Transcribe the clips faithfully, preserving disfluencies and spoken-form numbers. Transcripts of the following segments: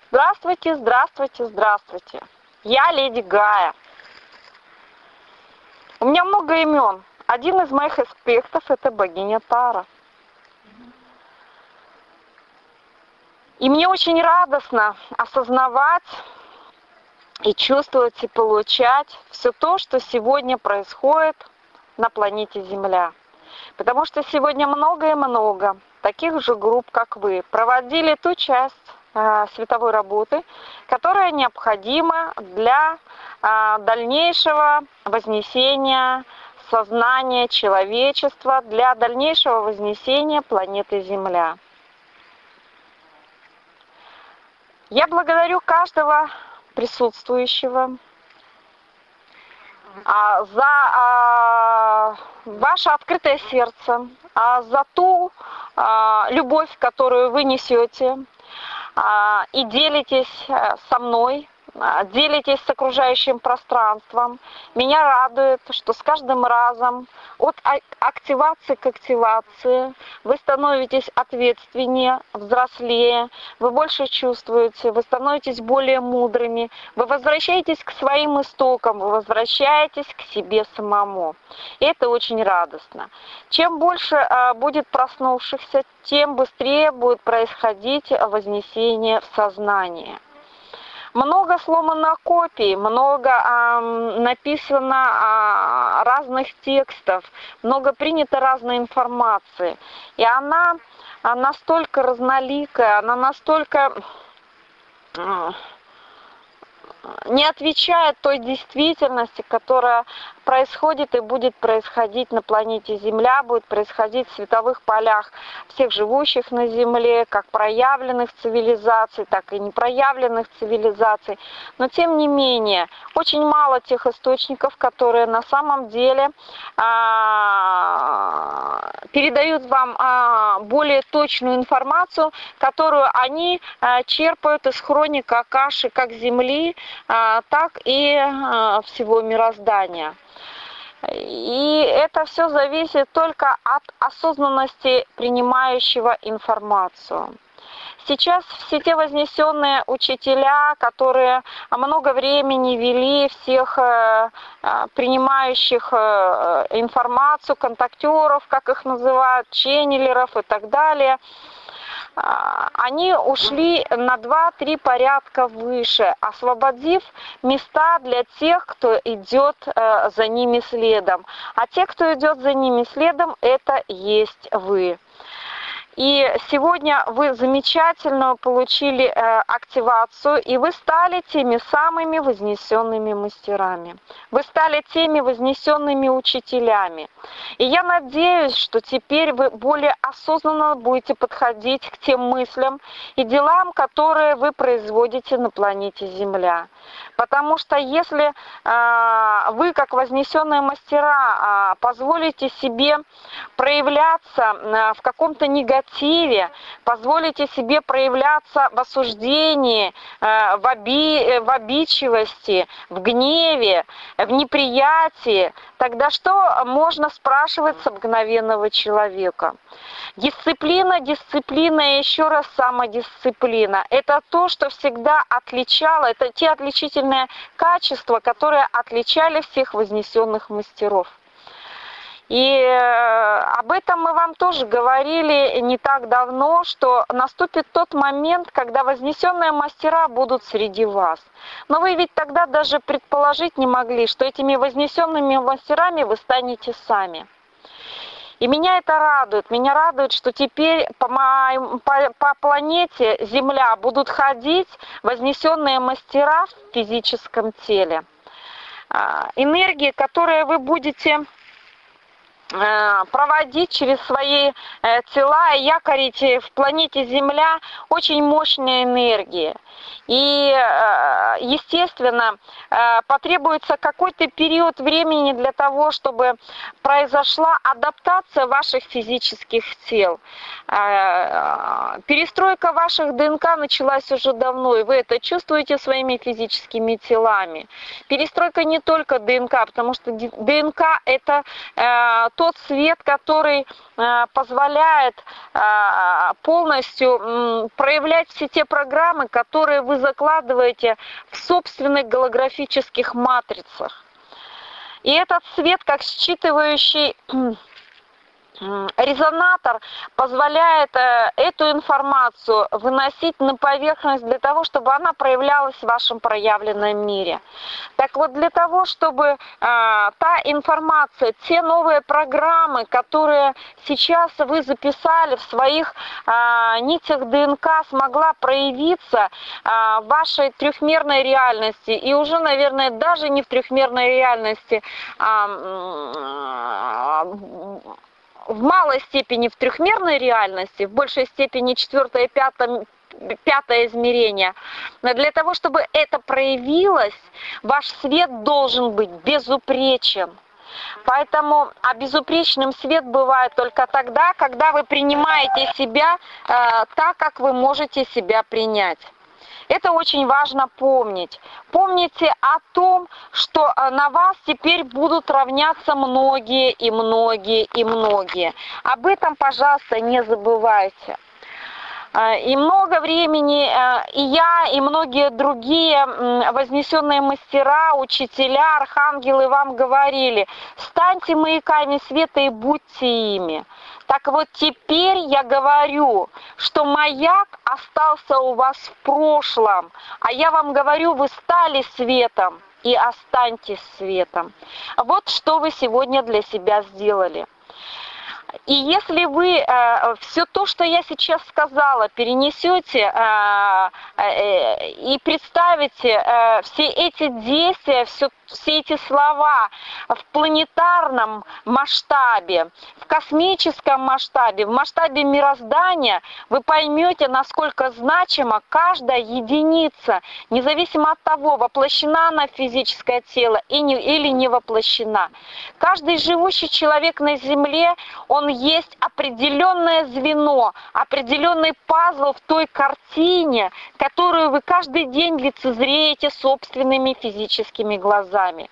Здравствуйте, здравствуйте, здравствуйте. Я Леди Гая. У меня много имен. Один из моих аспектов – это богиня Тара. И мне очень радостно осознавать и чувствовать и получать все то, что сегодня происходит на планете Земля. Потому что сегодня много и много таких же групп, как вы, проводили ту часть э, световой работы, которая необходима для э, дальнейшего вознесения сознания человечества, для дальнейшего вознесения планеты Земля. Я благодарю каждого присутствующего а, за а, ваше открытое сердце, а, за ту а, любовь, которую вы несете а, и делитесь со мной, а, делитесь с окружающим пространством. Меня радует, что с каждым разом от активации к активации вы становитесь ответственнее, взрослее, вы больше чувствуете, вы становитесь более мудрыми, вы возвращаетесь к своим истокам, вы возвращаетесь к себе самому. И это очень радостно. Чем больше а, будет проснувшихся, тем быстрее будет происходить вознесение в сознание. Много сломано копий, много а, написано а, разных текстов, много принято разной информации. И она, она настолько разноликая, она настолько а, не отвечает той действительности, которая происходит и будет происходить на планете Земля, будет происходить в световых полях всех живущих на Земле, как проявленных цивилизаций, так и непроявленных цивилизаций. Но тем не менее, очень мало тех источников, которые на самом деле а, передают вам а, более точную информацию, которую они а, черпают из хроник Акаши как Земли, а, так и а, всего мироздания. И это все зависит только от осознанности принимающего информацию. Сейчас все те вознесенные учителя, которые много времени вели всех принимающих информацию, контактеров, как их называют, ченнелеров и так далее, они ушли на два-три порядка выше, освободив места для тех, кто идет за ними следом. А те, кто идет за ними следом, это есть вы. И сегодня вы замечательно получили э, активацию, и вы стали теми самыми вознесенными мастерами. Вы стали теми вознесенными учителями. И я надеюсь, что теперь вы более осознанно будете подходить к тем мыслям и делам, которые вы производите на планете Земля. Потому что если э, вы, как вознесенные мастера, э, позволите себе проявляться э, в каком-то негативе, позволите себе проявляться в осуждении, э, в, оби, в обидчивости, в гневе, в неприятии, тогда что можно спрашивать с обыкновенного человека? Дисциплина, дисциплина и еще раз самодисциплина. Это то, что всегда отличало, это те отличительные качества, которые отличали всех вознесенных мастеров. И об этом мы вам тоже говорили не так давно, что наступит тот момент, когда вознесенные мастера будут среди вас. Но вы ведь тогда даже предположить не могли, что этими вознесенными мастерами вы станете сами. И меня это радует. Меня радует, что теперь по, по, по планете Земля будут ходить вознесенные мастера в физическом теле. Энергии, которые вы будете проводить через свои тела и якорить в планете Земля очень мощные энергии. И, естественно, потребуется какой-то период времени для того, чтобы произошла адаптация ваших физических тел. Перестройка ваших ДНК началась уже давно, и вы это чувствуете своими физическими телами. Перестройка не только ДНК, потому что ДНК – это тот свет, который э, позволяет э, полностью э, проявлять все те программы, которые вы закладываете в собственных голографических матрицах. И этот свет, как считывающий резонатор, позволяет эту информацию выносить на поверхность для того, чтобы она проявлялась в вашем проявленном мире. Так вот, для того, чтобы э, та информация, те новые программы, которые сейчас вы записали в своих э, нитях ДНК, смогла проявиться э, в вашей трехмерной реальности, и уже, наверное, даже не в трехмерной реальности, а, в малой степени в трехмерной реальности, в большей степени четвертое и пятое, пятое измерение. Но для того, чтобы это проявилось, ваш свет должен быть безупречен. Поэтому а безупречным свет бывает только тогда, когда вы принимаете себя э, так, как вы можете себя принять. Это очень важно помнить. Помните о том, что на вас теперь будут равняться многие и многие и многие. Об этом, пожалуйста, не забывайте. И много времени и я, и многие другие вознесенные мастера, учителя, архангелы вам говорили: станьте маяками света и будьте ими. Так вот теперь я говорю, что маяк остался у вас в прошлом, а я вам говорю, вы стали светом и останьтесь светом. Вот что вы сегодня для себя сделали. И если вы э, все то, что я сейчас сказала, перенесете э, э, и представите э, все эти действия, все, все эти слова в планетарном масштабе, в космическом масштабе, в масштабе мироздания, вы поймете, насколько значима каждая единица, независимо от того, воплощена она в физическое тело и не, или не воплощена. Каждый живущий человек на Земле, он есть определенное звено, определенный пазл в той картине, которую вы каждый день лицезреете собственными физическими глазами.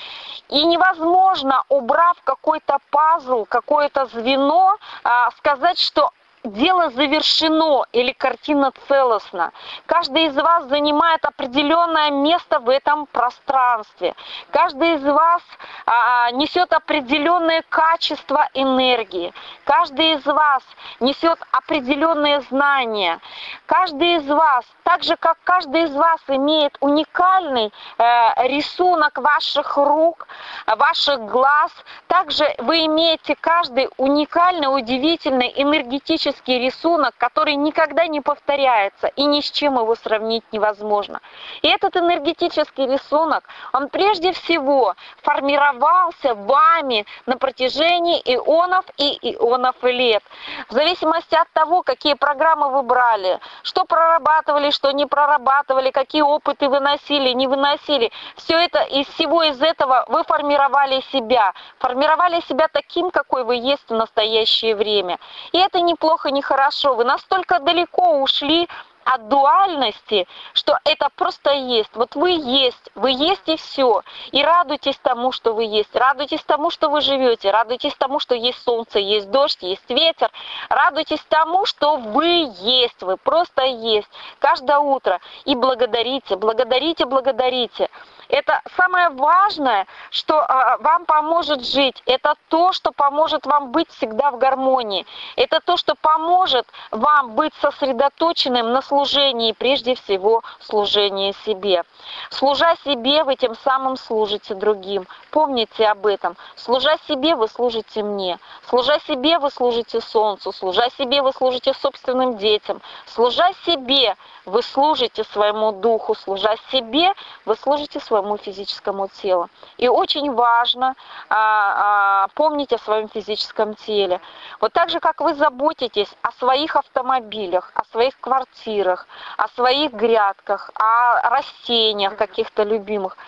И невозможно, убрав какой-то пазл, какое-то звено, сказать, что дело завершено или картина целостна. Каждый из вас занимает определенное место в этом пространстве. Каждый из вас а, несет определенное качество энергии. Каждый из вас несет определенные знания. Каждый из вас, так же как каждый из вас имеет уникальный э, рисунок ваших рук, ваших глаз, также вы имеете каждый уникальный, удивительный энергетический рисунок, который никогда не повторяется, и ни с чем его сравнить невозможно. И этот энергетический рисунок, он прежде всего формировался вами на протяжении ионов и ионов лет. В зависимости от того, какие программы вы брали, что прорабатывали, что не прорабатывали, какие опыты выносили, не выносили, все это, из всего из этого вы формировали себя, формировали себя таким, какой вы есть в настоящее время. И это неплохо, нехорошо. Вы настолько далеко ушли от дуальности, что это просто есть. Вот вы есть, вы есть и все. И радуйтесь тому, что вы есть. Радуйтесь тому, что вы живете. Радуйтесь тому, что есть солнце, есть дождь, есть ветер. Радуйтесь тому, что вы есть. Вы просто есть. Каждое утро. И благодарите, благодарите, благодарите. Это самое важное, что а, вам поможет жить. Это то, что поможет вам быть всегда в гармонии. Это то, что поможет вам быть сосредоточенным на служении, прежде всего служении себе. Служа себе, вы тем самым служите другим. Помните об этом. Служа себе, вы служите мне. Служа себе, вы служите солнцу. Служа себе, вы служите собственным детям. Служа себе, вы служите своему духу. Служа себе, вы служите своему физическому телу. И очень важно а, а, помнить о своем физическом теле. Вот так же, как вы заботитесь о своих автомобилях, о своих квартирах, о своих грядках, о растениях каких-то любимых,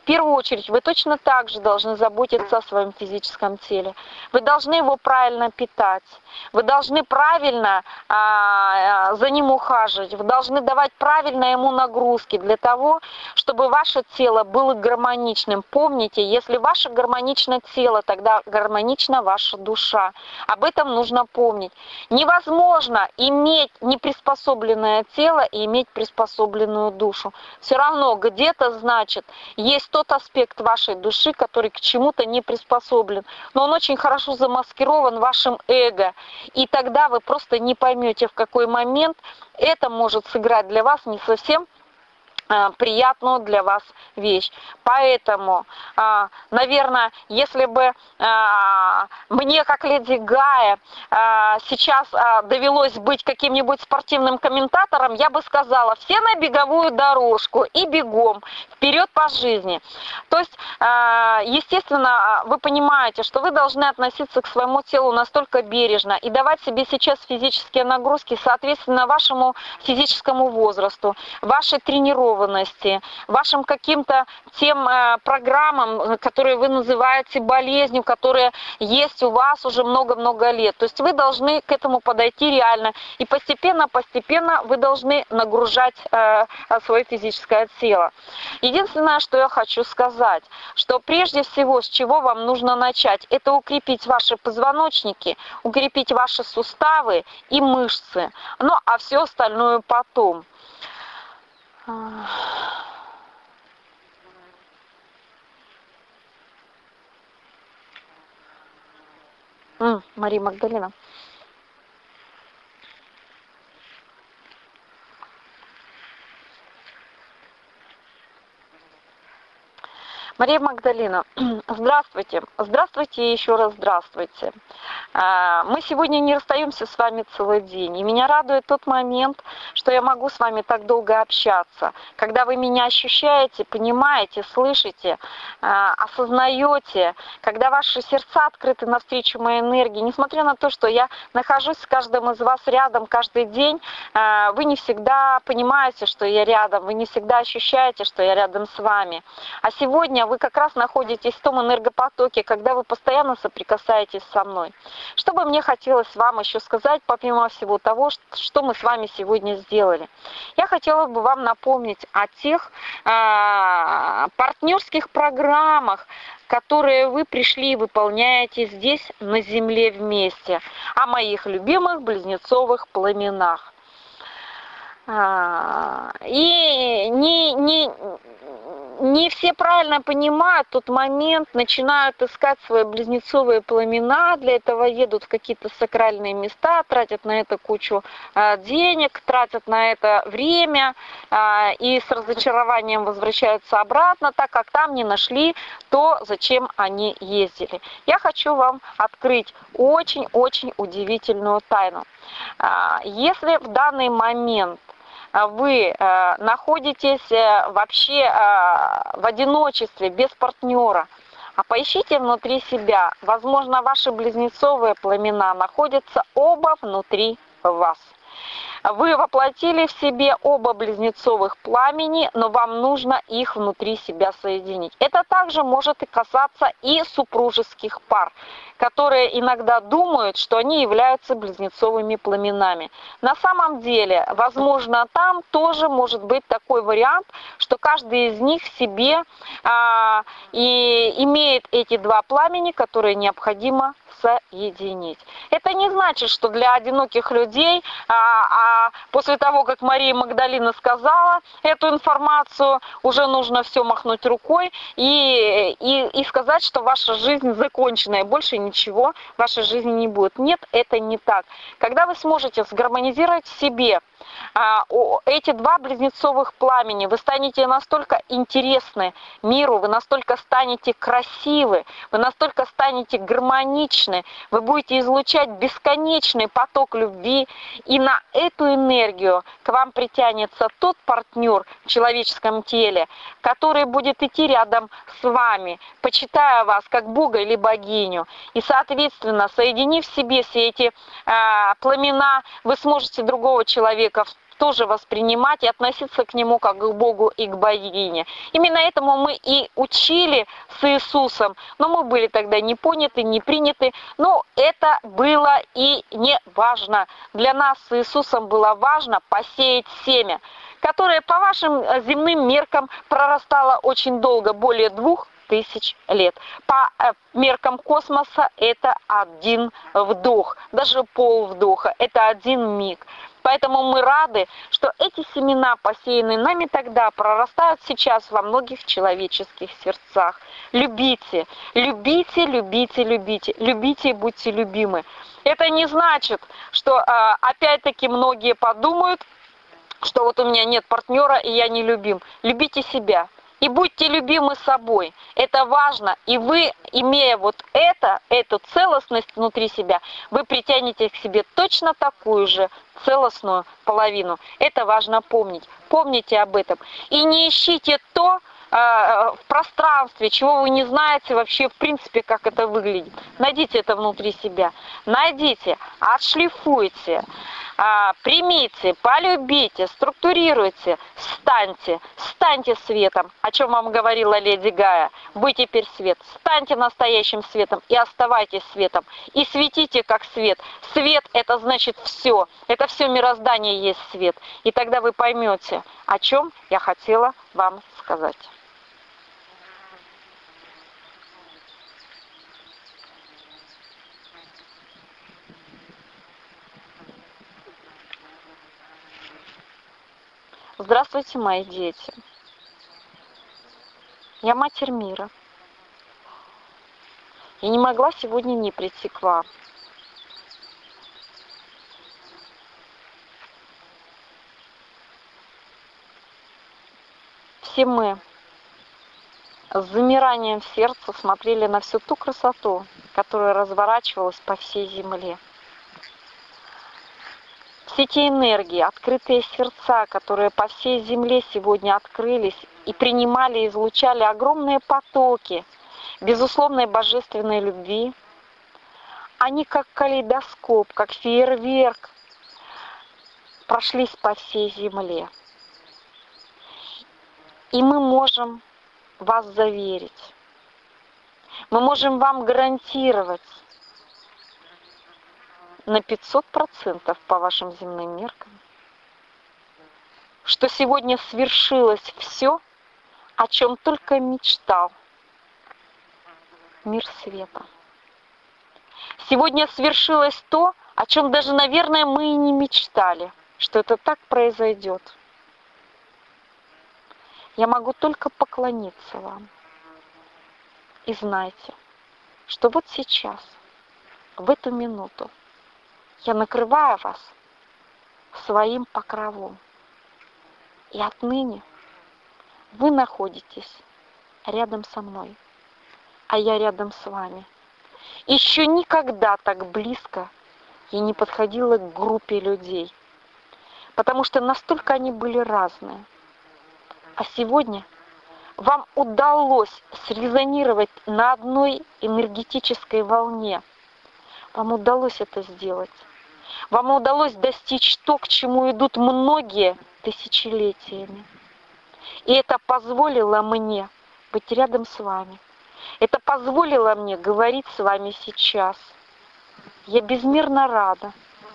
первую очередь вы точно так же должны заботиться о своем физическом теле. Вы должны его правильно питать. Вы должны правильно а, за ним ухаживать. Вы должны давать правильно ему нагрузки для того, чтобы ваше тело было гармоничным. Помните, если ваше гармонично тело, тогда гармонична ваша душа. Об этом нужно помнить. Невозможно иметь неприспособленное тело и иметь приспособленную душу. Все равно где-то, значит, есть тот аспект вашей души, который к чему-то не приспособлен. Но он очень хорошо замаскирован вашим эго. И тогда вы просто не поймете, в какой момент это может сыграть для вас не совсем приятную для вас вещь. Поэтому, наверное, если бы мне, как леди Гая, сейчас довелось быть каким-нибудь спортивным комментатором, я бы сказала: все на беговую дорожку и бегом вперед по жизни. То есть, естественно, вы понимаете, что вы должны относиться к своему телу настолько бережно и давать себе сейчас физические нагрузки соответственно вашему физическому возрасту, вашей тренировке, вашим каким-то тем э, программам, которые вы называете болезнью, которые есть у вас уже много-много лет. То есть вы должны к этому подойти реально. И постепенно-постепенно вы должны нагружать э, свое физическое тело. Единственное, что я хочу сказать, что прежде всего, с чего вам нужно начать, это укрепить ваши позвоночники, укрепить ваши суставы и мышцы. Ну, а все остальное потом. М, Мария Магдалина. Мария Магдалина, здравствуйте. Здравствуйте и еще раз здравствуйте. Мы сегодня не расстаемся с вами целый день. И меня радует тот момент, что я могу с вами так долго общаться. Когда вы меня ощущаете, понимаете, слышите, осознаете, когда ваши сердца открыты навстречу моей энергии. Несмотря на то, что я нахожусь с каждым из вас рядом каждый день, вы не всегда понимаете, что я рядом, вы не всегда ощущаете, что я рядом с вами. А сегодня вы как раз находитесь в том энергопотоке, когда вы постоянно соприкасаетесь со мной. Что бы мне хотелось вам еще сказать, помимо всего того, что мы с вами сегодня сделали? Я хотела бы вам напомнить о тех э, партнерских программах, которые вы пришли и выполняете здесь, на Земле вместе, о моих любимых близнецовых пламенах. И не, не, не все правильно понимают тот момент, начинают искать свои близнецовые пламена, для этого едут в какие-то сакральные места, тратят на это кучу денег, тратят на это время и с разочарованием возвращаются обратно, так как там не нашли то, зачем они ездили. Я хочу вам открыть очень-очень удивительную тайну. Если в данный момент вы э, находитесь э, вообще э, в одиночестве, без партнера, а поищите внутри себя. Возможно, ваши близнецовые пламена находятся оба внутри вас. Вы воплотили в себе оба близнецовых пламени, но вам нужно их внутри себя соединить. Это также может и касаться и супружеских пар, которые иногда думают, что они являются близнецовыми пламенами. На самом деле, возможно, там тоже может быть такой вариант, что каждый из них в себе а, и имеет эти два пламени, которые необходимо соединить. Это не значит, что для одиноких людей, а, а после того, как Мария Магдалина сказала эту информацию, уже нужно все махнуть рукой и, и, и сказать, что ваша жизнь закончена, и больше ничего в вашей жизни не будет. Нет, это не так. Когда вы сможете сгармонизировать в себе а, о, эти два близнецовых пламени, вы станете настолько интересны миру, вы настолько станете красивы, вы настолько станете гармоничны, вы будете излучать бесконечный поток любви, и на эту энергию к вам притянется тот партнер в человеческом теле, который будет идти рядом с вами, почитая вас как Бога или богиню. И, соответственно, соединив в себе все эти э, пламена, вы сможете другого человека тоже воспринимать и относиться к Нему как к Богу и к богине. Именно этому мы и учили с Иисусом, но мы были тогда не поняты, не приняты, но это было и не важно. Для нас с Иисусом было важно посеять семя, которое по вашим земным меркам прорастало очень долго, более двух тысяч лет. По меркам космоса это один вдох, даже полвдоха, это один миг. Поэтому мы рады, что эти семена, посеянные нами тогда, прорастают сейчас во многих человеческих сердцах. Любите, любите, любите, любите, любите и будьте любимы. Это не значит, что опять-таки многие подумают, что вот у меня нет партнера и я не любим. Любите себя. И будьте любимы собой. Это важно. И вы, имея вот это, эту целостность внутри себя, вы притянете к себе точно такую же целостную половину. Это важно помнить. Помните об этом. И не ищите то э, в пространстве, чего вы не знаете вообще в принципе, как это выглядит. Найдите это внутри себя. Найдите, отшлифуйте. Примите, полюбите, структурируйте, станьте, станьте светом, о чем вам говорила леди Гая. Вы теперь свет, станьте настоящим светом и оставайтесь светом, и светите как свет. Свет — это значит все, это все мироздание есть свет, и тогда вы поймете, о чем я хотела вам сказать. Здравствуйте, мои дети. Я Матерь Мира. И не могла сегодня не прийти к вам. Все мы с замиранием в сердце смотрели на всю ту красоту, которая разворачивалась по всей земле. Все те энергии, открытые сердца, которые по всей земле сегодня открылись и принимали и излучали огромные потоки безусловной божественной любви, они как калейдоскоп, как фейерверк прошлись по всей земле. И мы можем вас заверить, мы можем вам гарантировать на пятьсот процентов по вашим земным меркам, что сегодня свершилось все, о чем только мечтал мир света. Сегодня свершилось то, о чем даже, наверное, мы и не мечтали, что это так произойдет. Я могу только поклониться вам. И знайте, что вот сейчас, в эту минуту, я накрываю вас своим покровом. И отныне вы находитесь рядом со мной, а я рядом с вами. Еще никогда так близко я не подходила к группе людей, потому что настолько они были разные. А сегодня вам удалось срезонировать на одной энергетической волне. Вам удалось это сделать. Вам удалось достичь то, к чему идут многие тысячелетиями. И это позволило мне быть рядом с вами. Это позволило мне говорить с вами сейчас. Я безмерно рада.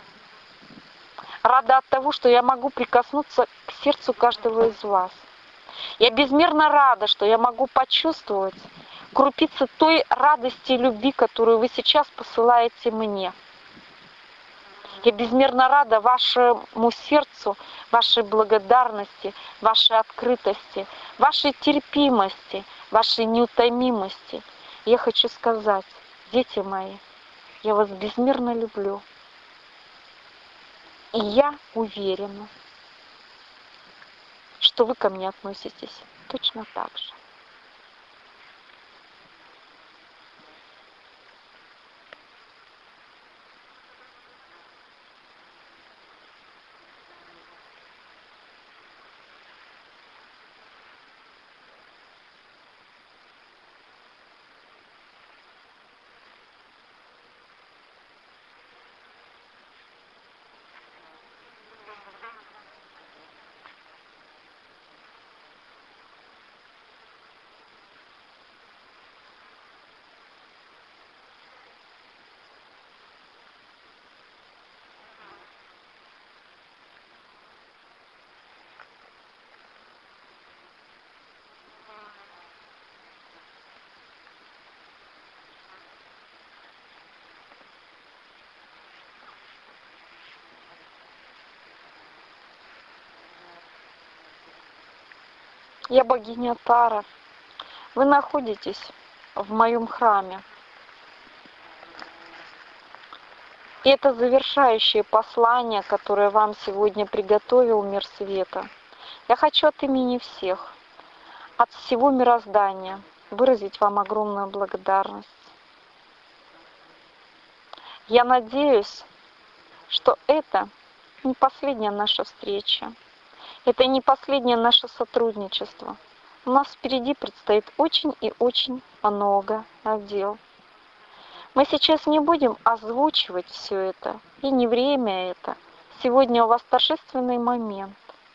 Рада от того, что я могу прикоснуться к сердцу каждого из вас. Я безмерно рада, что я могу почувствовать крупицы той радости и любви, которую вы сейчас посылаете мне. Я безмерно рада вашему сердцу, вашей благодарности, вашей открытости, вашей терпимости, вашей неутомимости. Я хочу сказать, дети мои, я вас безмерно люблю. И я уверена, что вы ко мне относитесь точно так же. Я богиня Тара. Вы находитесь в моем храме. И это завершающее послание, которое вам сегодня приготовил мир света. Я хочу от имени всех, от всего мироздания, выразить вам огромную благодарность. Я надеюсь, что это не последняя наша встреча, это не последнее наше сотрудничество. У нас впереди предстоит очень и очень много дел. Мы сейчас не будем озвучивать все это, и не время это. Сегодня у вас торжественный момент.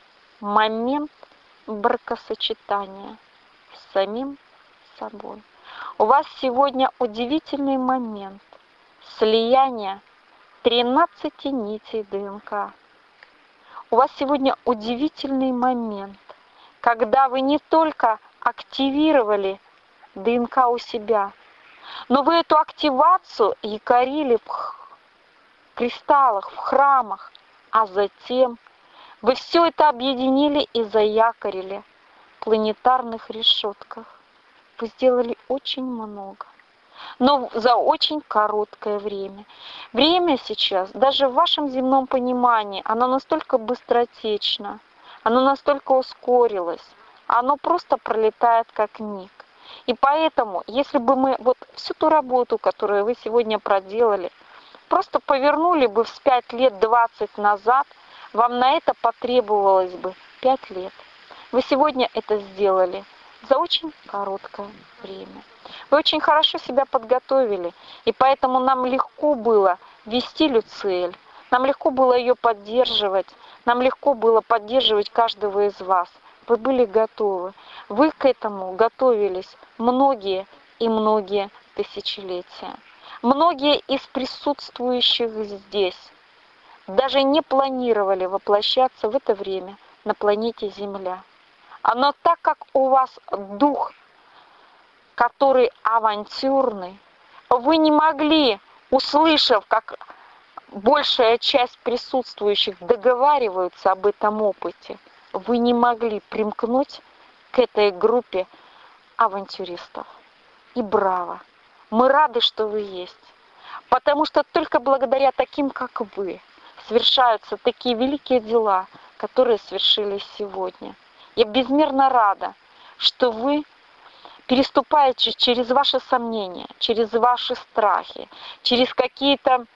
Момент бракосочетания с самим собой. У вас сегодня удивительный момент слияния тринадцати нитей ДНК. У вас сегодня удивительный момент, когда вы не только активировали ДНК у себя, но вы эту активацию якорили в кристаллах, в храмах, а затем вы все это объединили и заякорили в планетарных решетках. Вы сделали очень много, но за очень короткое время. Время сейчас, даже в вашем земном понимании, оно настолько быстротечно, оно настолько ускорилось, оно просто пролетает как миг. И поэтому, если бы мы вот всю ту работу, которую вы сегодня проделали, просто повернули бы вспять лет двадцать назад, вам на это потребовалось бы пять лет. Вы сегодня это сделали за очень короткое время. Вы очень хорошо себя подготовили, и поэтому нам легко было вести Люциэль, нам легко было ее поддерживать, нам легко было поддерживать каждого из вас. Вы были готовы. Вы к этому готовились многие и многие тысячелетия. Многие из присутствующих здесь даже не планировали воплощаться в это время на планете Земля. Но так как у вас дух, который авантюрный, вы не могли, услышав, как большая часть присутствующих договариваются об этом опыте, вы не могли примкнуть к этой группе авантюристов. И браво! Мы рады, что вы есть. Потому что только благодаря таким, как вы, совершаются такие великие дела, которые свершились сегодня. Я безмерно рада, что вы переступаете через ваши сомнения, через ваши страхи, через какие-то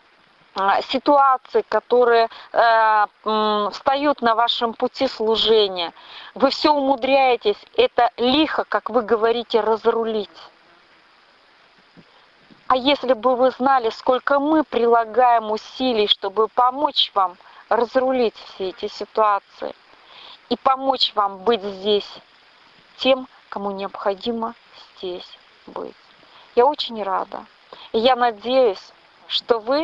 ситуации, которые э, э, встают на вашем пути служения. Вы все умудряетесь это лихо, как вы говорите, разрулить. А если бы вы знали, сколько мы прилагаем усилий, чтобы помочь вам разрулить все эти ситуации и помочь вам быть здесь тем, кому необходимо здесь быть. Я очень рада. И я надеюсь, что вы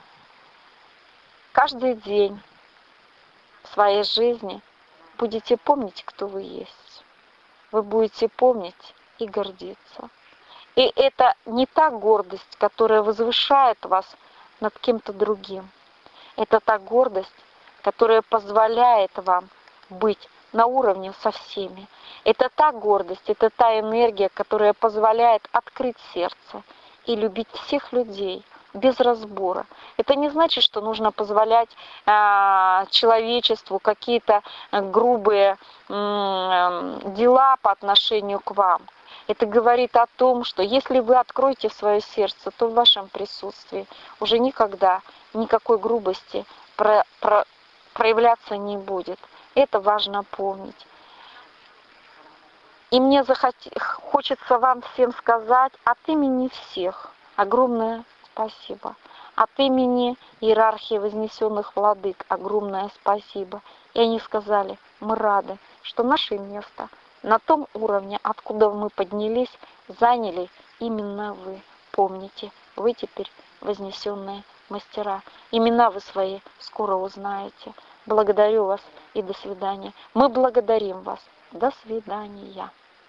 каждый день в своей жизни будете помнить, кто вы есть. Вы будете помнить и гордиться. И это не та гордость, которая возвышает вас над кем-то другим. Это та гордость, которая позволяет вам быть на уровне со всеми. Это та гордость, это та энергия, которая позволяет открыть сердце и любить всех людей без разбора. Это не значит, что нужно позволять э, человечеству какие-то грубые э, дела по отношению к вам. Это говорит о том, что если вы откроете свое сердце, то в вашем присутствии уже никогда никакой грубости про, про, проявляться не будет. Это важно помнить. И мне захот... хочется вам всем сказать от имени всех огромное спасибо. От имени иерархии вознесенных владык огромное спасибо. И они сказали, мы рады, что наше место на том уровне, откуда мы поднялись, заняли именно вы. Помните, вы теперь вознесенные мастера. Имена вы свои скоро узнаете. Благодарю вас и до свидания. Мы благодарим вас. До свидания.